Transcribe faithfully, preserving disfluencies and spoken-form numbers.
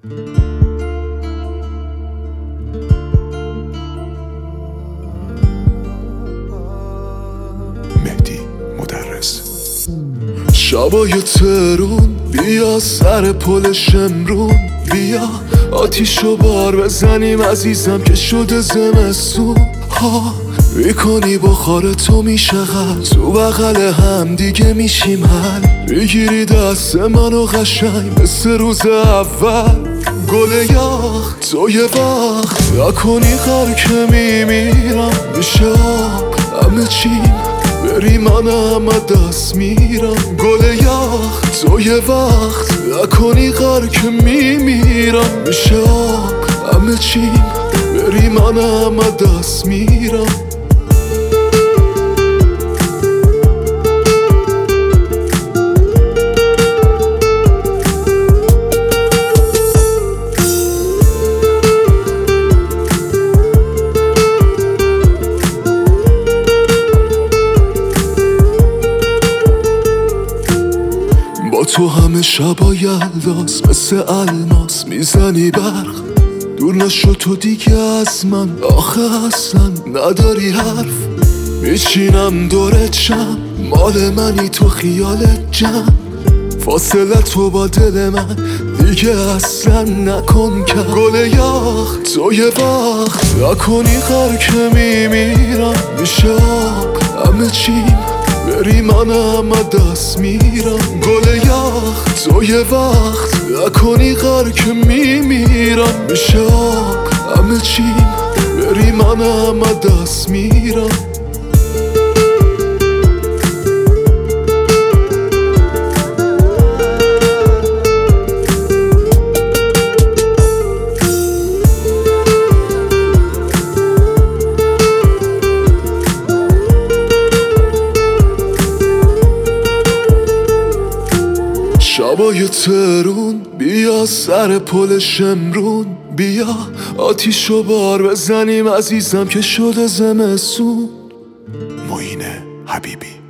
مهدی مدرس. شبای ترون بیا سر پل شمرون، بیا آتیشو بار بزنیم عزیزم که شده زمستون ها. میکنی بخار تو میشه غل، تو بغل هم دیگه میشیم حل. میگیری دست منو قشنگ مثل روز اول. گل یخ تو یه وقت نکنی غر که میمیرم، میشه آب همه چیم بری من همه دست میرم. گل یخ تو یه وقت نکنی غر که میمیرم، میشه آب همه چیم بری من همه دست میرم. با تو همه شبا یلداز مثل الماس میزنی برق. دور نشو تو دیگه از من آخه اصلا نداری حرف. میچینم دورت شم مال منی تو خیالت جمع. فاصله تو با دل من دیگه اصلا نکن که. گل یخ تو یه وقت نکنی غر که میمیرم، میشه آب همه چیم بری من همه دست میرم. گل یخ تو یه وقت نکنی غر که میمیرم، میشه آب همه چیم بری من همه دست میرم. شبای ترون بیا سر پل شمرون، بیا آتیشو بار بزنیم عزیزم که شده زمستون. معین حبیبی.